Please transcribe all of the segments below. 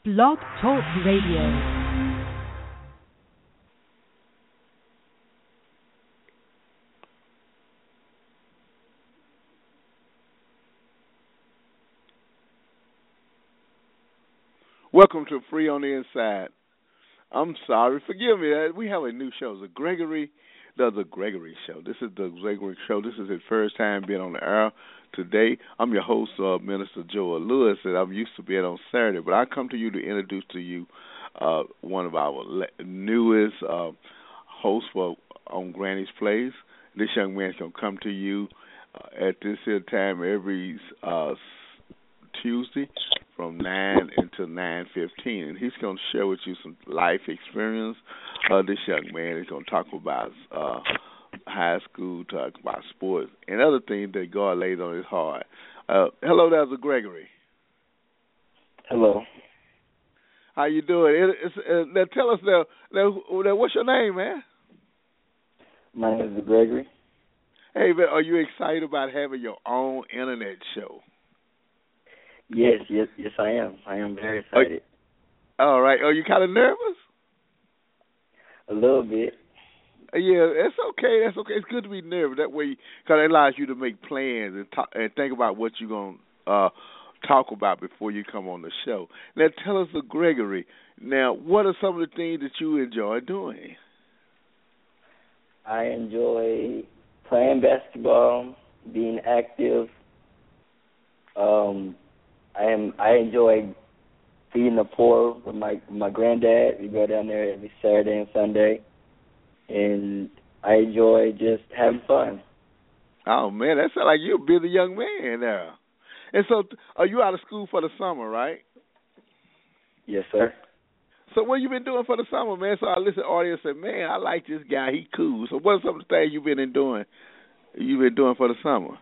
Blog Talk Radio. Welcome to Free on the Inside. I'm sorry, forgive me. We have a new show. The Gregory Show. This is the Gregory Show. This is his first time being on the air today. I'm your host, Minister Joel Lewis, and I'm used to being on Saturday. But I come to you to introduce to you one of our newest hosts on Granny's Place. This young man's going to come to you at this here time every Tuesday from 9 until 9:15, and he's going to share with you some life experience. This young man is going to talk about high school, talk about sports, and other things that God laid on his heart. Hello, Dr. Gregory. Hello. How you doing? Now tell us now, what's your name, man? My name is Gregory. Hey, man, are you excited about having your own internet show? Yes, I am. I am very excited. All right. Are you kind of nervous? A little bit. Yeah, it's okay. That's okay. It's good to be nervous. That way, because it allows you to make plans and think about what you're going to talk about before you come on the show. Now, tell us, Gregory, now, what are some of the things that you enjoy doing? I enjoy playing basketball, being active. I enjoy feeding the poor with my granddad. We go down there every Saturday and Sunday, and I enjoy just having fun. Oh, man, that sounds like you're a busy young man now. And so are you out of school for the summer, right? Yes, sir. So what you been doing for the summer, man? So I listen to the audience and say, man, I like this guy. He cool. So what are some of the things you've been doing for the summer?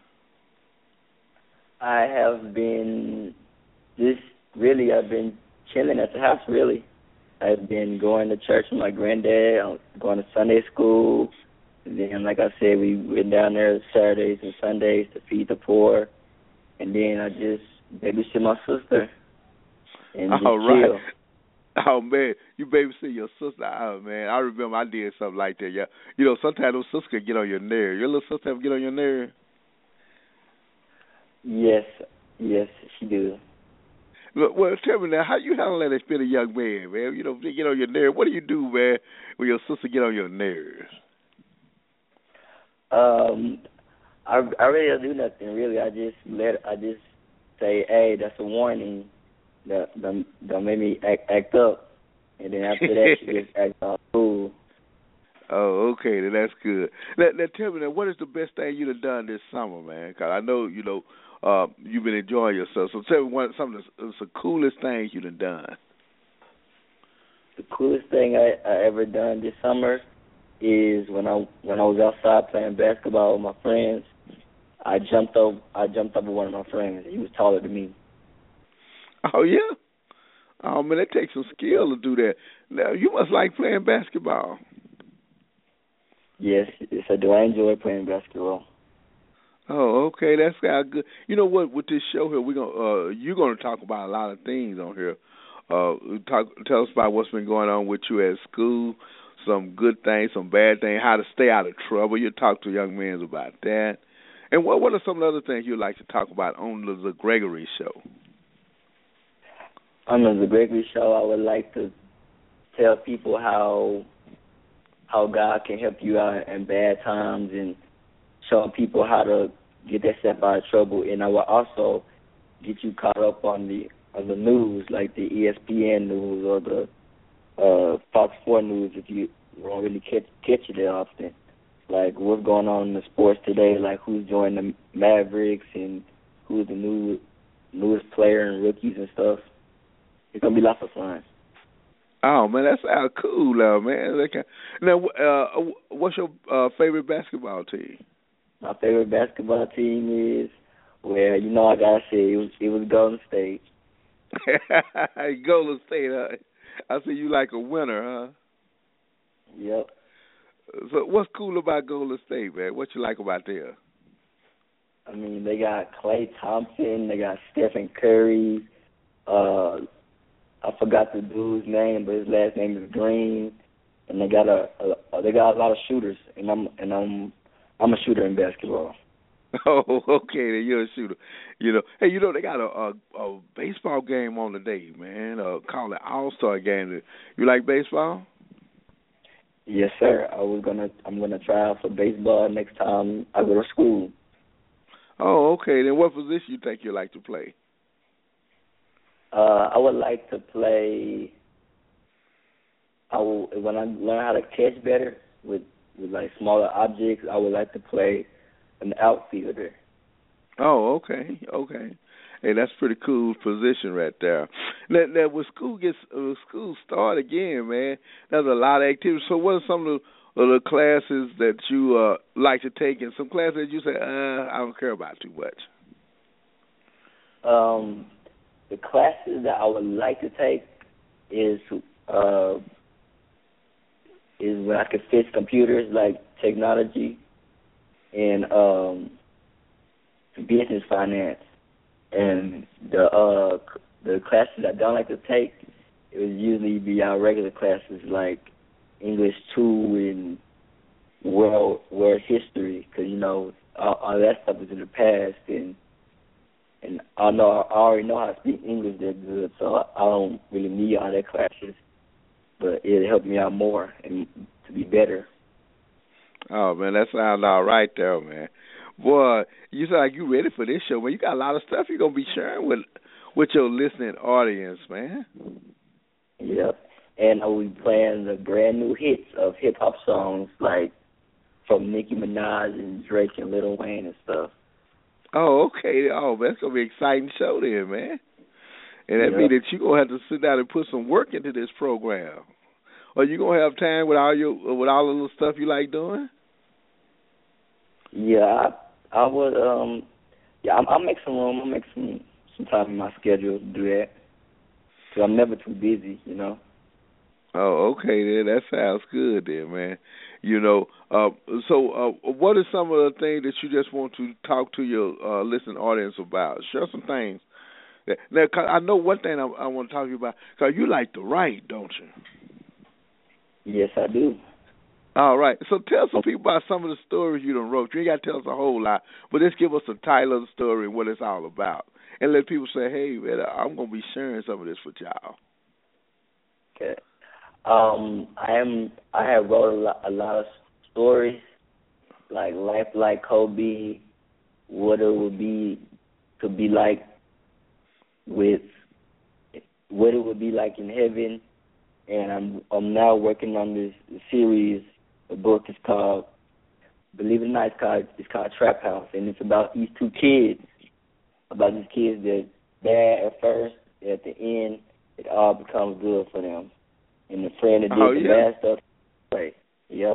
I have been I've been chilling at the house, really. I've been going to church with my granddad, going to Sunday school. And then, like I said, we went down there Saturdays and Sundays to feed the poor. And then I just babysit my sister and just chill. Oh, man, you babysit your sister. Oh, man, I remember I did something like that. Yeah, you know, sometimes those sisters can get on your nerves. Your little sister ever get on your nerves? Yes, she do. Well, tell me now, how you handle that as being a young man, man? You know, they get on your nerves. What do you do, man, when your sister get on your nerves? I really don't do nothing. Really, I just say, hey, that's a warning. Don't make me act up. And then after that, she just acts all cool. Oh, okay, then that's good. Now tell me, now, what is the best thing you've done this summer, man? Because I know, you've been enjoying yourself. So tell me some of the coolest things you've done. The coolest thing I ever done this summer is when I was outside playing basketball with my friends. I jumped over one of my friends. He was taller than me. Oh, yeah? Oh, man, it takes some skill to do that. Now, you must like playing basketball. Yes, I do. I enjoy playing basketball. Oh, okay, that's good. You know what? With this show here, you're gonna talk about a lot of things on here. Tell us about what's been going on with you at school, some good things, some bad things, how to stay out of trouble. You talk to young men about that, and what are some of the other things you'd like to talk about on the Gregory Show? On the Gregory Show, I would like to tell people how God can help you out in bad times and show people how to get themselves out of trouble. And I will also get you caught up on the news, like the ESPN news or the Fox 4 news, if you don't really catch it that often. Like what's going on in the sports today, like who's joining the Mavericks and who's the newest player and rookies and stuff. It's going to be lots of fun. Oh, man, that sounds cool, man. Now, what's your favorite basketball team? My favorite basketball team is, I got to say, it was Golden State. Golden State, huh? I see you like a winner, huh? Yep. So what's cool about Golden State, man? What you like about them? I mean, they got Klay Thompson, they got Stephen Curry, I forgot the dude's name, but his last name is Green, and they got a lot of shooters, and I'm a shooter in basketball. Oh, okay, then you're a shooter. Hey, they got a baseball game on today, man. Called the All-Star game. You like baseball? Yes, sir. I'm gonna try out for baseball next time I go to school. Oh, okay. Then what position you think you like to play? I would like to play. When I learn how to catch better with like smaller objects, I would like to play an outfielder. Oh, okay. Hey, that's a pretty cool position right there. Now when school start again, man, there's a lot of activities. So what are some of the classes that you like to take, and some classes that you say, I don't care about too much? The classes that I would like to take is when I could fix computers, like technology and business finance. And the classes I don't like to take, it would usually be our regular classes like English 2 and world history, because all that stuff is in the past, and I already know how to speak English that good, so I don't really need all that classes, but it'll help me out more and to be better. Oh man, that sounds all right there, man. Boy, you sound like you ready for this show, man. You got a lot of stuff you're gonna be sharing with your listening audience, man. Yep. And I will be playing the brand new hits of hip hop songs like from Nicki Minaj and Drake and Lil Wayne and stuff. Oh, okay. Oh, man, that's gonna be an exciting show then, man. And that means that you're gonna have to sit down and put some work into this program. Or you gonna have time with all the little stuff you like doing? Yeah, I would. I'll make some room. I'll make some time in my schedule to do that. Cause I'm never too busy, Oh, okay, then that sounds good, then, man. So what are some of the things that you just want to talk to your listening audience about? Share some things. Now, 'cause I know one thing I want to talk to you about. Cause you like to write, don't you? Yes, I do. All right. So tell some people about some of the stories you done wrote. You ain't got to tell us a whole lot, but just give us the title of the story and what it's all about, and let people say, "Hey, man, I'm gonna be sharing some of this with y'all." Okay. I have wrote a lot of stories, like Life Like Kobe, what it would be to be like with what it would be like in heaven, and I'm now working on this series. The book is called, believe it or not, it's called Trap House, and it's about these two kids, about these kids that bad at first, at the end, it all becomes good for them. And the friend that did the bad stuff, right? Yep.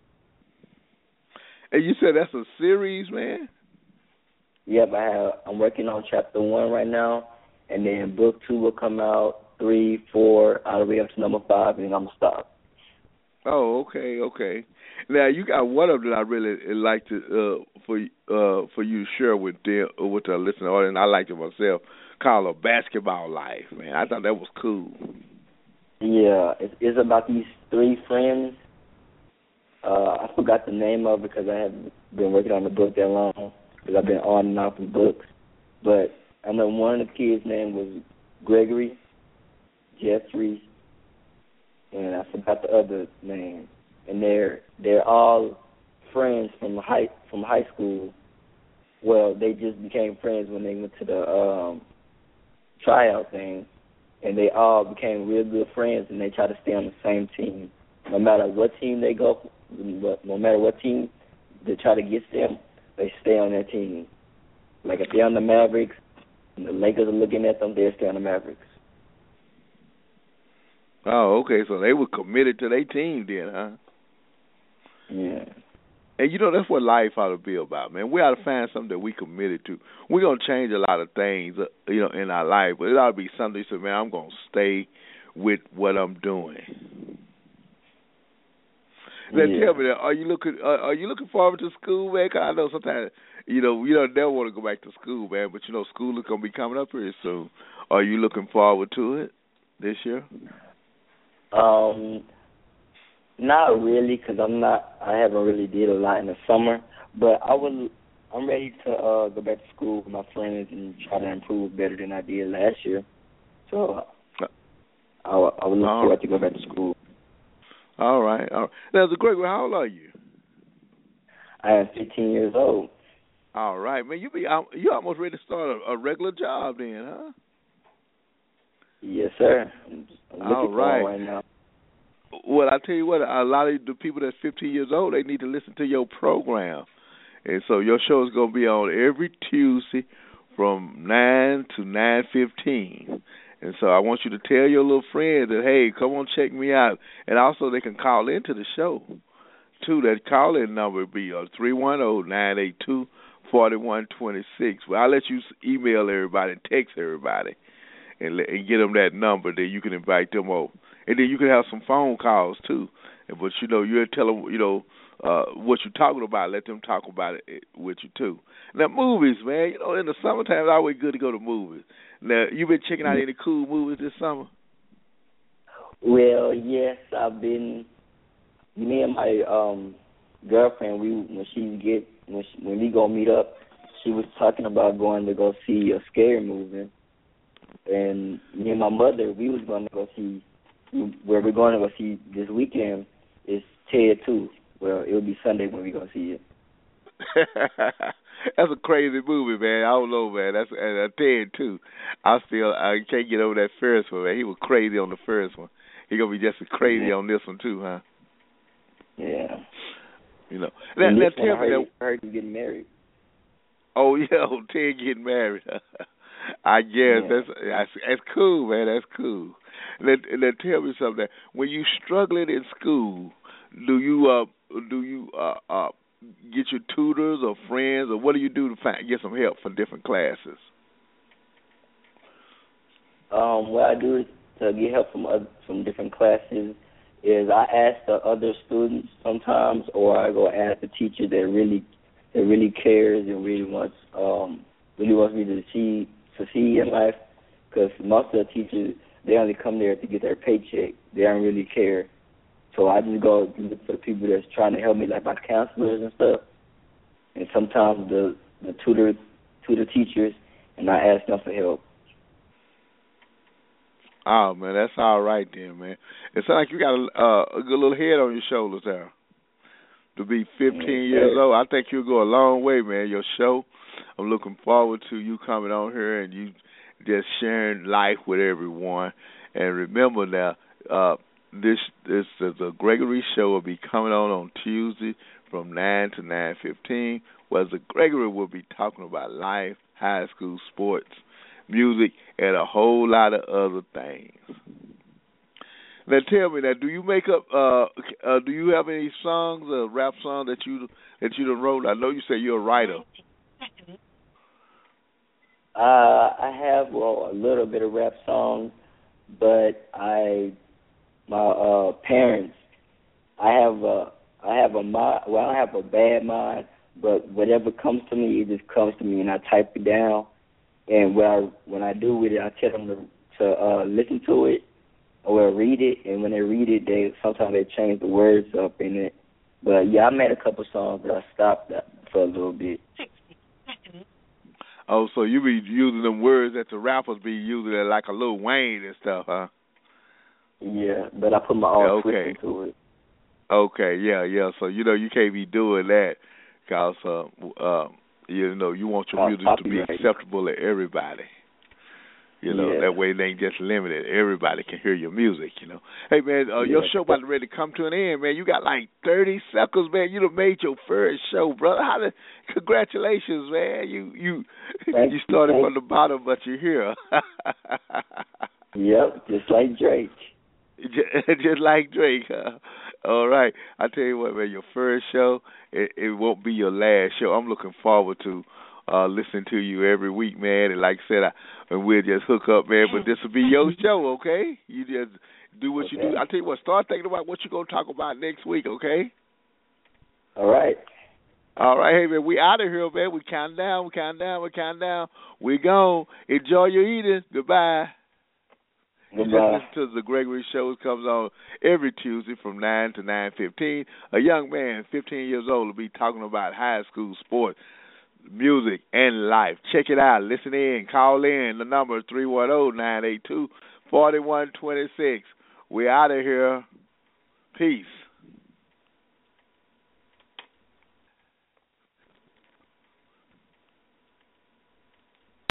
And you said that's a series, man? Yep, I'm working on chapter 1 right now, and then book 2 will come out, 3, 4, all the way up to number 5, and then I'm gonna stop. Oh, okay. Now you got one of them that I really like to for you to share with the listening audience. I liked it myself, called A Basketball Life. Man, I thought that was cool. Yeah, it's about these 3 friends. I forgot the name of it because I haven't been working on the book that long, because I've been on and off the books. But I know one of the kids' name was Gregory, Jeffrey, and I forgot the other name. And they're all friends from high school. Well, they just became friends when they went to the tryout thing, and they all became real good friends, and they try to stay on the same team. No matter what team they go, no matter what team they try to get them, they stay on their team. Like if they're on the Mavericks, and the Lakers are looking at them, they'll stay on the Mavericks. Oh, okay, so they were committed to their team then, huh? Yeah. And that's what life ought to be about, man. We ought to find something that we committed to. We're going to change a lot of things, in our life, but it ought to be something that says, man, I'm going to stay with what I'm doing. Now, tell me, are you looking forward to school, man? 'Cause I know sometimes, you don't never want to go back to school, man, but school is going to be coming up pretty soon. Are you looking forward to it? this year? Not really, because I haven't really did a lot in the summer. But I'm ready to go back to school with my friends and try to improve better than I did last year. So I would look forward to go back to school. All right. Now, Gregory, how old are you? I am 15 years old. All right, man. You almost ready to start a regular job then, huh? Yes, sir. I'm looking for right. one right now. Well, I tell you what, a lot of the people that's 15 years old, they need to listen to your program. And so your show is going to be on every Tuesday from 9 to 9:15. And so I want you to tell your little friend that, hey, come on, check me out. And also they can call into the show, too. That call-in number would be 310-982-4126. Well, I'll let you email everybody and text everybody and get them that number. Then you can invite them over. And then you can have some phone calls, too. But, you'll tell them, what you're talking about. Let them talk about it with you, too. Now, movies, man. In the summertime, it's always good to go to movies. Now, you been checking out any cool movies this summer? Well, yes, I've been. Me and my girlfriend, when we go meet up, she was talking about going to go see a scary movie. And me and my mother, we was going to go see. Where we're going to go see this weekend is Ted 2. Well, it'll be Sunday when we go see it. That's a crazy movie, man. I don't know, man. That's Ted 2. I can't get over that first one, man. He was crazy on the first one. He gonna be just as crazy on this one too, huh? Yeah. Now tell me that. I heard you getting married. Oh yeah, Ted getting married. I guess that's cool, man. That's cool. Now tell me something. When you struggling in school, do you get your tutors or friends, or what do you do to get some help for different classes? What I do to get help from different classes is I ask the other students sometimes, or I go ask the teacher that really cares and really wants me to succeed in life. Because most of the teachers, they only come there to get their paycheck. They don't really care. So I just go look for the people that's trying to help me, like my counselors and stuff. And sometimes the tutor teachers, and I ask them for help. Oh, man, that's all right then, man. It sounds like you got a good little head on your shoulders there. To be 15 years old, I think you'll go a long way, man. Your show, I'm looking forward to you coming on here and you just sharing life with everyone. And remember now, this the Gregory Show will be coming on Tuesday from 9 to 9:15, where the Gregory will be talking about life, high school sports, music, and a whole lot of other things. Now tell me, do you make up? Do you have any songs, rap songs that you done wrote? I know you say you're a writer. I have a little bit of rap songs, but my parents, I have a mind. Well, I don't have a bad mind, but whatever comes to me, it just comes to me, and I type it down. And when I do with it, I tell them to listen to it or read it. And when they read it, sometimes they change the words up in it. But yeah, I made a couple songs, but I stopped that for a little bit. Oh, so you be using them words that the rappers be using, like a Lil Wayne and stuff, huh? Yeah, but I put my own twist into it. Okay, yeah. So you can't be doing that because you want your music to be acceptable to everybody. That way they ain't just limited. Everybody can hear your music. Hey man, your show about ready to come to an end, man. You got like 30 seconds, man. You done made your first show, brother. Congratulations, man. You started from the bottom, but you're here. Yep, just like Drake. Just like Drake, huh? All right. I tell you what, man, your first show, it won't be your last show. I'm looking forward to listening to you every week, man. And like I said, we'll just hook up, man. But this will be your show, okay? You just do what you do. I tell you what, start thinking about what you're going to talk about next week, okay? All right. All right, hey, man, we out of here, man. We count down. We gone. Enjoy your eating. Goodbye. You just listen to the Gregory Show. It comes on every Tuesday from 9 to 9:15. A young man, 15 years old, will be talking about high school sports, music, and life. Check it out. Listen in. Call in. The number is 310-982-4126. We're out of here. Peace.